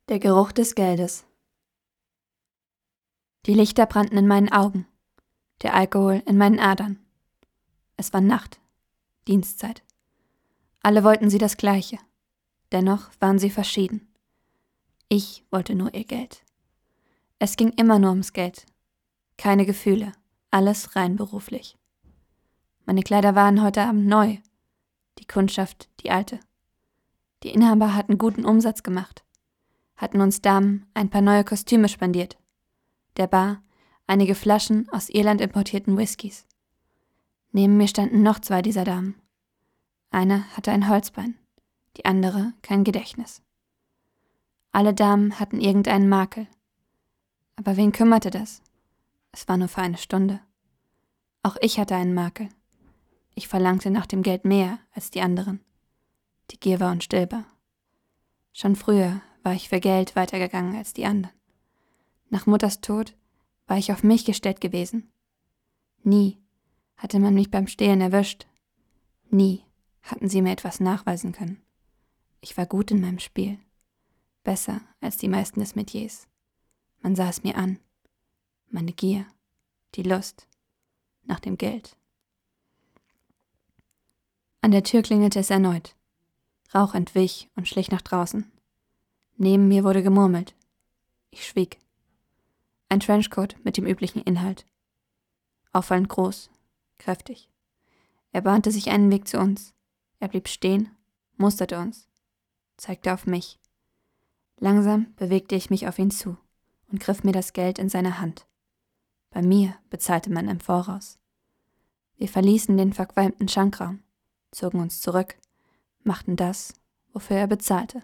Der Geruch des Geldes. Die Lichter brannten in meinen Augen, der Alkohol in meinen Adern. Es war Nacht, Dienstzeit. Alle wollten sie das Gleiche, dennoch waren sie verschieden. Ich wollte nur ihr Geld. Es ging immer nur ums Geld. Keine Gefühle, alles rein beruflich. Meine Kleider waren heute Abend neu, die Kundschaft die alte. Die Inhaber hatten guten Umsatz gemacht, hatten uns Damen ein paar neue Kostüme spendiert. Der Bar einige Flaschen aus Irland importierten Whiskys. Neben mir standen noch 2 dieser Damen. Eine hatte ein Holzbein, die andere kein Gedächtnis. Alle Damen hatten irgendeinen Makel. Aber wen kümmerte das? Es war nur für eine Stunde. Auch ich hatte einen Makel. Ich verlangte nach dem Geld mehr als die anderen. Die Gier war unstillbar. Schon früher war ich für Geld weitergegangen als die anderen. Nach Mutters Tod war ich auf mich gestellt gewesen. Nie hatte man mich beim Stehlen erwischt. Nie hatten sie mir etwas nachweisen können. Ich war gut in meinem Spiel. Besser als die meisten des Metiers. Man sah es mir an. Meine Gier, die Lust nach dem Geld. An der Tür klingelte es erneut. Rauch entwich und schlich nach draußen. Neben mir wurde gemurmelt. Ich schwieg. Ein Trenchcoat mit dem üblichen Inhalt. Auffallend groß, kräftig. Er bahnte sich einen Weg zu uns. Er blieb stehen, musterte uns, zeigte auf mich. Langsam bewegte ich mich auf ihn zu und griff mir das Geld in seine Hand. Bei mir bezahlte man im Voraus. Wir verließen den verqualmten Schankraum, zogen uns zurück, machten das, wofür er bezahlte.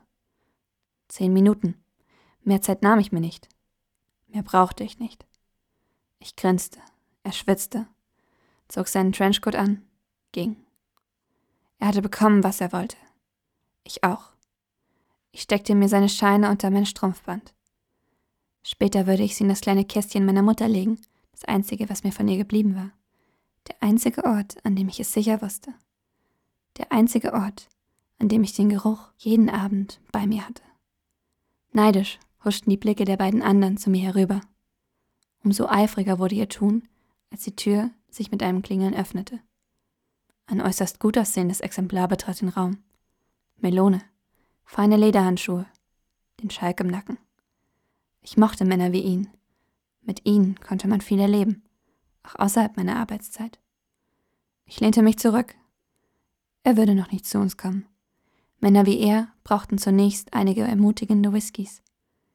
10 Minuten. Mehr Zeit nahm ich mir nicht. Mehr brauchte ich nicht. Ich grinste, er schwitzte, zog seinen Trenchcoat an, ging. Er hatte bekommen, was er wollte. Ich auch. Ich steckte mir seine Scheine unter mein Strumpfband. Später würde ich sie in das kleine Kästchen meiner Mutter legen, das einzige, was mir von ihr geblieben war. Der einzige Ort, an dem ich es sicher wusste. Der einzige Ort, an dem ich den Geruch jeden Abend bei mir hatte. Neidisch huschten die Blicke der beiden anderen zu mir herüber. Umso eifriger wurde ihr Tun, als die Tür sich mit einem Klingeln öffnete. Ein äußerst gut aussehendes Exemplar betrat den Raum. Melone, feine Lederhandschuhe, den Schalk im Nacken. Ich mochte Männer wie ihn. Mit ihnen konnte man viel erleben, auch außerhalb meiner Arbeitszeit. Ich lehnte mich zurück. Er würde noch nicht zu uns kommen. Männer wie er brauchten zunächst einige ermutigende Whiskys.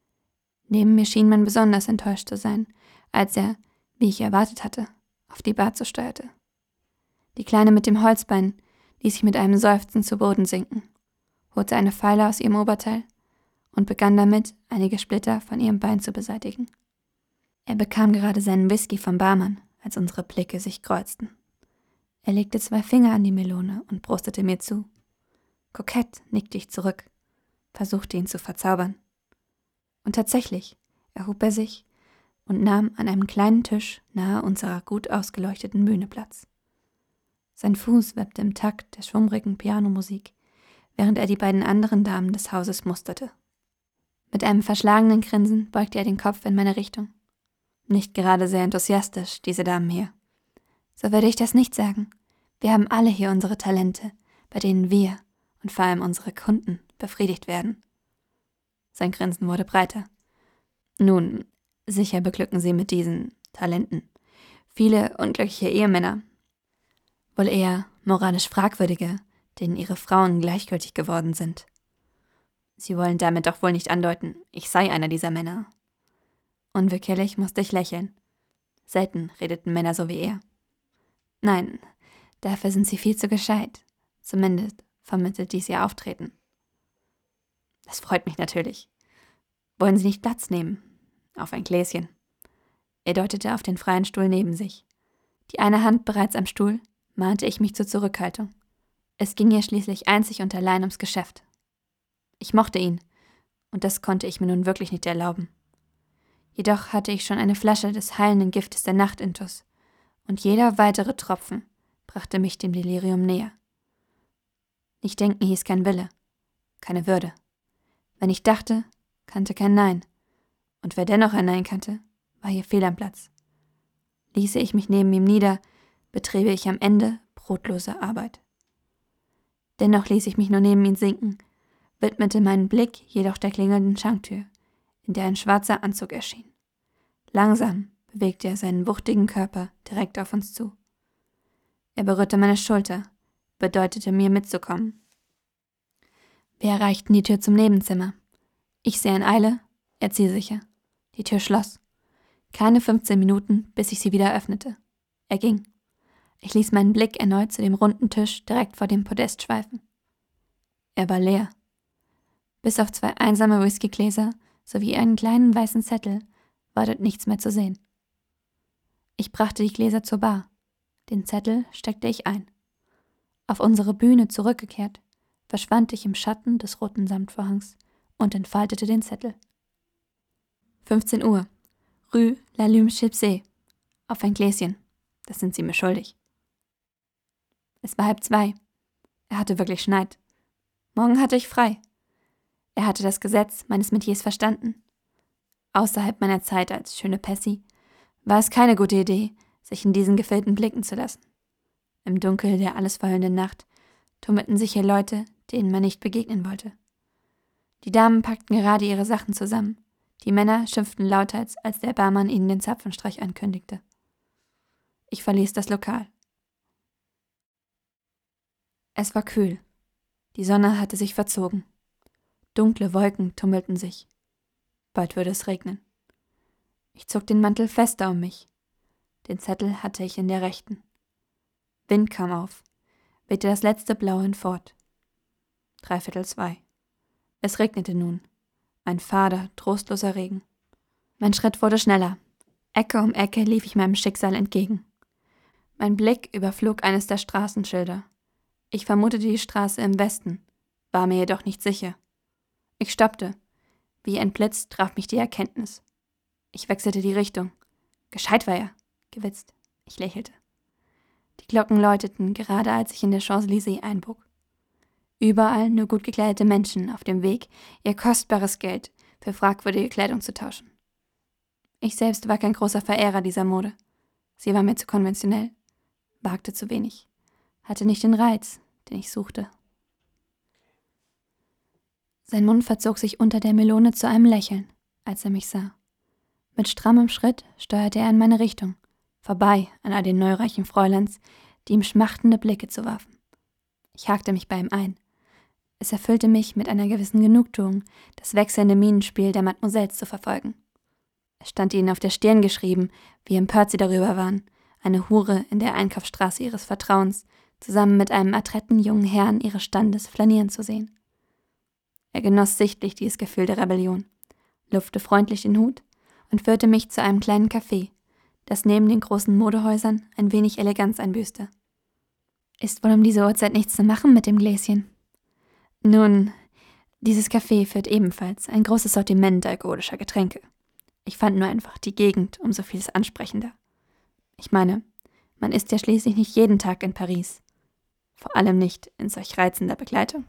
Neben mir schien man besonders enttäuscht zu sein, als er, wie ich erwartet hatte, auf die Bar zusteuerte. Die Kleine mit dem Holzbein ließ sich mit einem Seufzen zu Boden sinken, holte eine Feile aus ihrem Oberteil und begann damit, einige Splitter von ihrem Bein zu beseitigen. Er bekam gerade seinen Whisky vom Barmann, als unsere Blicke sich kreuzten. Er legte 2 Finger an die Melone und brustete mir zu. Kokett nickte ich zurück, versuchte ihn zu verzaubern. Und tatsächlich erhob er sich und nahm an einem kleinen Tisch nahe unserer gut ausgeleuchteten Bühne Platz. Sein Fuß wippte im Takt der schummrigen Pianomusik, während er die beiden anderen Damen des Hauses musterte. Mit einem verschlagenen Grinsen beugte er den Kopf in meine Richtung. Nicht gerade sehr enthusiastisch, diese Damen hier. So würde ich das nicht sagen. Wir haben alle hier unsere Talente, bei denen wir und vor allem unsere Kunden befriedigt werden. Sein Grinsen wurde breiter. Nun, sicher beglücken Sie mit diesen Talenten viele unglückliche Ehemänner. Wohl eher moralisch Fragwürdige, denen ihre Frauen gleichgültig geworden sind. Sie wollen damit doch wohl nicht andeuten, ich sei einer dieser Männer. Unwillkürlich musste ich lächeln. Selten redeten Männer so wie er. Nein, dafür sind sie viel zu gescheit. Zumindest vermittelt dies ihr Auftreten. Das freut mich natürlich. Wollen Sie nicht Platz nehmen? Auf ein Gläschen. Er deutete auf den freien Stuhl neben sich. Die eine Hand bereits am Stuhl, mahnte ich mich zur Zurückhaltung. Es ging ihr schließlich einzig und allein ums Geschäft. Ich mochte ihn, und das konnte ich mir nun wirklich nicht erlauben. Jedoch hatte ich schon eine Flasche des heilenden Giftes der Nacht intus, und jeder weitere Tropfen brachte mich dem Delirium näher. Nicht denken hieß kein Wille, keine Würde. Wenn ich dachte, kannte kein Nein. Und wer dennoch ein Nein kannte, war hier fehl am Platz. Ließe ich mich neben ihm nieder, betriebe ich am Ende brotlose Arbeit. Dennoch ließ ich mich nur neben ihn sinken, widmete meinen Blick jedoch der klingelnden Schanktür, in der ein schwarzer Anzug erschien. Langsam bewegte er seinen wuchtigen Körper direkt auf uns zu. Er berührte meine Schulter, bedeutete mir mitzukommen. Wir erreichten die Tür zum Nebenzimmer. Ich sehr in Eile, er zielsicher. Die Tür schloss. Keine 15 Minuten, bis ich sie wieder öffnete. Er ging. Ich ließ meinen Blick erneut zu dem runden Tisch direkt vor dem Podest schweifen. Er war leer. Bis auf 2 einsame Whiskygläser sowie einen kleinen weißen Zettel war dort nichts mehr zu sehen. Ich brachte die Gläser zur Bar. Den Zettel steckte ich ein. Auf unsere Bühne zurückgekehrt, verschwand ich im Schatten des roten Samtvorhangs und entfaltete den Zettel. 15 Uhr. Rue L'Allume-Chipsée. Auf ein Gläschen. Das sind Sie mir schuldig. Es war 1:30. Er hatte wirklich Schneid. Morgen hatte ich frei. Er hatte das Gesetz meines Metiers verstanden. Außerhalb meiner Zeit als schöne Pessi war es keine gute Idee, sich in diesen Gefilden blicken zu lassen. Im Dunkel der alles verhüllenden Nacht tummelten sich hier Leute, denen man nicht begegnen wollte. Die Damen packten gerade ihre Sachen zusammen. Die Männer schimpften lauthals, als der Barmann ihnen den Zapfenstreich ankündigte. Ich verließ das Lokal. Es war kühl. Die Sonne hatte sich verzogen. Dunkle Wolken tummelten sich. Bald würde es regnen. Ich zog den Mantel fester um mich. Den Zettel hatte ich in der rechten. Wind kam auf, wehte das letzte Blau hinfort. 2:15. Es regnete nun. Ein fader, trostloser Regen. Mein Schritt wurde schneller. Ecke um Ecke lief ich meinem Schicksal entgegen. Mein Blick überflog eines der Straßenschilder. Ich vermutete die Straße im Westen, war mir jedoch nicht sicher. Ich stoppte. Wie ein Blitz traf mich die Erkenntnis. Ich wechselte die Richtung. Gescheit war er, gewitzt. Ich lächelte. Die Glocken läuteten, gerade als ich in der Champs-Élysées einbog. Überall nur gut gekleidete Menschen auf dem Weg, ihr kostbares Geld für fragwürdige Kleidung zu tauschen. Ich selbst war kein großer Verehrer dieser Mode. Sie war mir zu konventionell, wagte zu wenig, hatte nicht den Reiz, den ich suchte. Sein Mund verzog sich unter der Melone zu einem Lächeln, als er mich sah. Mit strammem Schritt steuerte er in meine Richtung, vorbei an all den neureichen Fräuleins, die ihm schmachtende Blicke zuwarfen. Ich hakte mich bei ihm ein. Es erfüllte mich mit einer gewissen Genugtuung, das wechselnde Minenspiel der Mademoiselles zu verfolgen. Es stand ihnen auf der Stirn geschrieben, wie empört sie darüber waren, eine Hure in der Einkaufsstraße ihres Vertrauens zusammen mit einem adretten jungen Herrn ihres Standes flanieren zu sehen. Er genoss sichtlich dieses Gefühl der Rebellion, lupfte freundlich den Hut und führte mich zu einem kleinen Café, das neben den großen Modehäusern ein wenig Eleganz einbüßte. Ist wohl um diese Uhrzeit nichts zu machen mit dem Gläschen? Nun, dieses Café führt ebenfalls ein großes Sortiment alkoholischer Getränke. Ich fand nur einfach die Gegend um so vieles ansprechender. Ich meine, man ist ja schließlich nicht jeden Tag in Paris. Vor allem nicht in solch reizender Begleitung.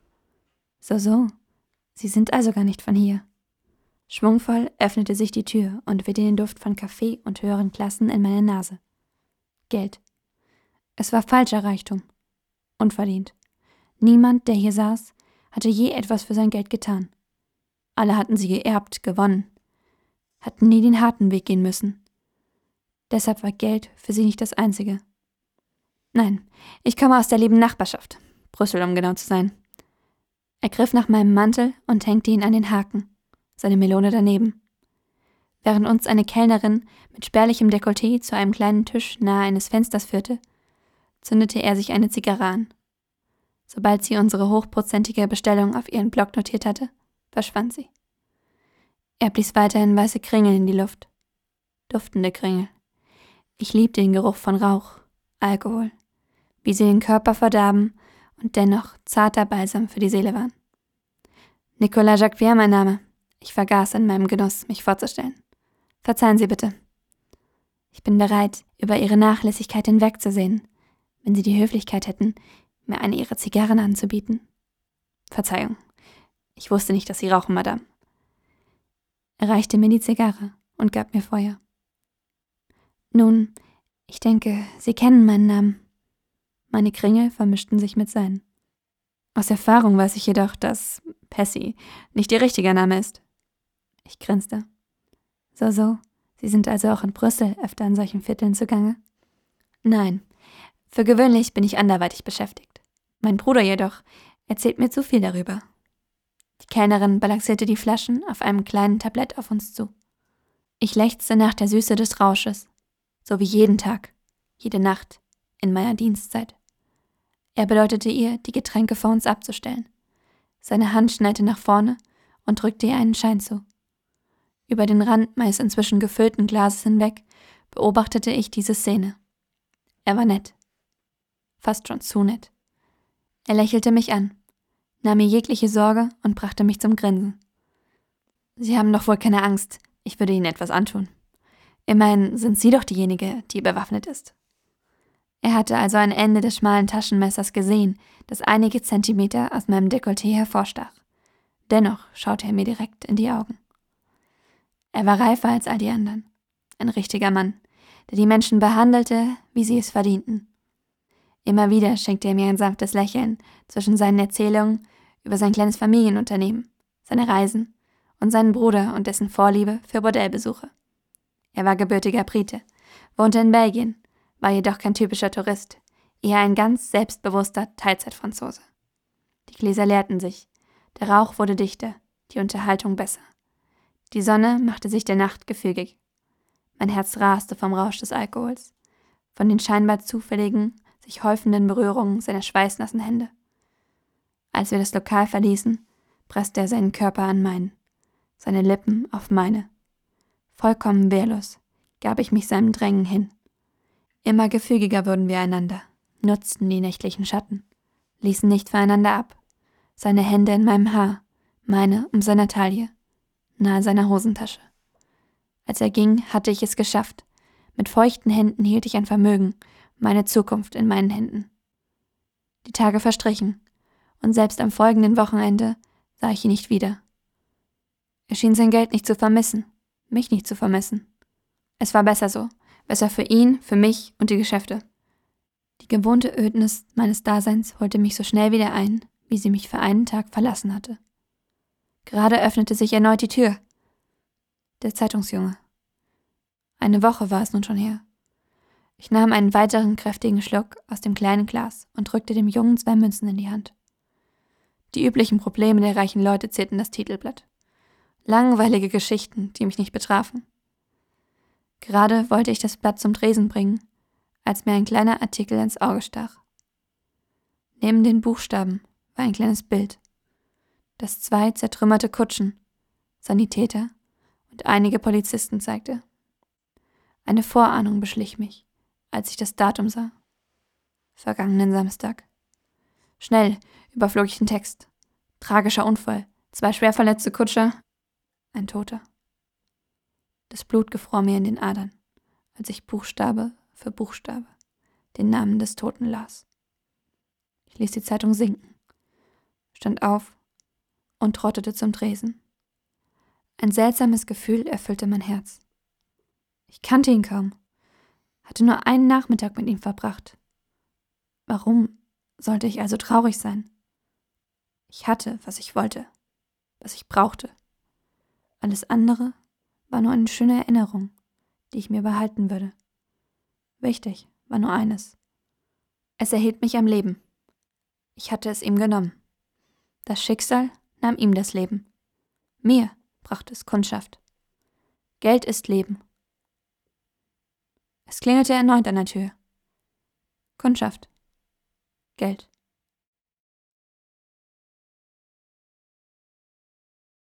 So, Sie sind also gar nicht von hier. Schwungvoll öffnete sich die Tür und wehte den Duft von Kaffee und höheren Klassen in meine Nase. Geld. Es war falscher Reichtum. Unverdient. Niemand, der hier saß, hatte je etwas für sein Geld getan. Alle hatten sie geerbt, gewonnen, hatten nie den harten Weg gehen müssen. Deshalb war Geld für sie nicht das Einzige. Nein, ich komme aus der lieben Nachbarschaft, Brüssel, um genau zu sein. Er griff nach meinem Mantel und hängte ihn an den Haken, seine Melone daneben. Während uns eine Kellnerin mit spärlichem Dekolleté zu einem kleinen Tisch nahe eines Fensters führte, zündete er sich eine Zigarre an. Sobald sie unsere hochprozentige Bestellung auf ihren Block notiert hatte, verschwand sie. Er blies weiterhin weiße Kringel in die Luft. Duftende Kringel. Ich liebte den Geruch von Rauch, Alkohol, wie sie den Körper verdarben und dennoch zarter Balsam für die Seele waren. Nicolas Jacques, mein Name. Ich vergaß in meinem Genuss, mich vorzustellen. Verzeihen Sie bitte. Ich bin bereit, über Ihre Nachlässigkeit hinwegzusehen, wenn Sie die Höflichkeit hätten, mir eine Ihrer Zigarren anzubieten. Verzeihung, ich wusste nicht, dass Sie rauchen, Madame. Er reichte mir die Zigarre und gab mir Feuer. »Nun, ich denke, Sie kennen meinen Namen.« Meine Kringel vermischten sich mit seinen. Aus Erfahrung weiß ich jedoch, dass Passy nicht Ihr richtiger Name ist. Ich grinste. So, Sie sind also auch in Brüssel öfter in solchen Vierteln zugange? Nein, für gewöhnlich bin ich anderweitig beschäftigt. Mein Bruder jedoch erzählt mir zu viel darüber. Die Kellnerin balancierte die Flaschen auf einem kleinen Tablett auf uns zu. Ich lechzte nach der Süße des Rausches, so wie jeden Tag, jede Nacht, in meiner Dienstzeit. Er bedeutete ihr, die Getränke vor uns abzustellen. Seine Hand schnellte nach vorne und drückte ihr einen Schein zu. Über den Rand meines inzwischen gefüllten Glases hinweg beobachtete ich diese Szene. Er war nett. Fast schon zu nett. Er lächelte mich an, nahm mir jegliche Sorge und brachte mich zum Grinsen. »Sie haben doch wohl keine Angst, ich würde Ihnen etwas antun. Immerhin sind Sie doch diejenige, die bewaffnet ist.« Er hatte also ein Ende des schmalen Taschenmessers gesehen, das einige Zentimeter aus meinem Dekolleté hervorstach. Dennoch schaute er mir direkt in die Augen. Er war reifer als all die anderen. Ein richtiger Mann, der die Menschen behandelte, wie sie es verdienten. Immer wieder schenkte er mir ein sanftes Lächeln zwischen seinen Erzählungen über sein kleines Familienunternehmen, seine Reisen und seinen Bruder und dessen Vorliebe für Bordellbesuche. Er war gebürtiger Brite, wohnte in Belgien, war jedoch kein typischer Tourist, eher ein ganz selbstbewusster Teilzeitfranzose. Die Gläser leerten sich, der Rauch wurde dichter, die Unterhaltung besser. Die Sonne machte sich der Nacht gefügig. Mein Herz raste vom Rausch des Alkohols, von den scheinbar zufälligen, sich häufenden Berührungen seiner schweißnassen Hände. Als wir das Lokal verließen, presste er seinen Körper an meinen, seine Lippen auf meine. Vollkommen wehrlos gab ich mich seinem Drängen hin. Immer gefügiger wurden wir einander, nutzten die nächtlichen Schatten, ließen nicht voneinander ab. Seine Hände in meinem Haar, meine um seiner Taille, nahe seiner Hosentasche. Als er ging, hatte ich es geschafft. Mit feuchten Händen hielt ich ein Vermögen, meine Zukunft in meinen Händen. Die Tage verstrichen, und selbst am folgenden Wochenende sah ich ihn nicht wieder. Er schien sein Geld nicht zu vermissen, mich nicht zu vermissen. Es war besser so, besser für ihn, für mich und die Geschäfte. Die gewohnte Ödnis meines Daseins holte mich so schnell wieder ein, wie sie mich für einen Tag verlassen hatte. Gerade öffnete sich erneut die Tür. Der Zeitungsjunge. Eine Woche war es nun schon her. Ich nahm einen weiteren kräftigen Schluck aus dem kleinen Glas und drückte dem Jungen 2 Münzen in die Hand. Die üblichen Probleme der reichen Leute zierten das Titelblatt. Langweilige Geschichten, die mich nicht betrafen. Gerade wollte ich das Blatt zum Tresen bringen, als mir ein kleiner Artikel ins Auge stach. Neben den Buchstaben war ein kleines Bild, das 2 zertrümmerte Kutschen, Sanitäter und einige Polizisten zeigte. Eine Vorahnung beschlich mich, als ich das Datum sah. Vergangenen Samstag. Schnell überflog ich den Text. Tragischer Unfall, 2 schwer verletzte Kutscher, ein Toter. Das Blut gefror mir in den Adern, als ich Buchstabe für Buchstabe den Namen des Toten las. Ich ließ die Zeitung sinken, stand auf und trottete zum Tresen. Ein seltsames Gefühl erfüllte mein Herz. Ich kannte ihn kaum, hatte nur einen Nachmittag mit ihm verbracht. Warum sollte ich also traurig sein? Ich hatte, was ich wollte, was ich brauchte. Alles andere war nur eine schöne Erinnerung, die ich mir behalten würde. Wichtig war nur eines. Es erhielt mich am Leben. Ich hatte es ihm genommen. Das Schicksal nahm ihm das Leben. Mir brachte es Kundschaft. Geld ist Leben. Es klingelte erneut an der Tür. Kundschaft. Geld.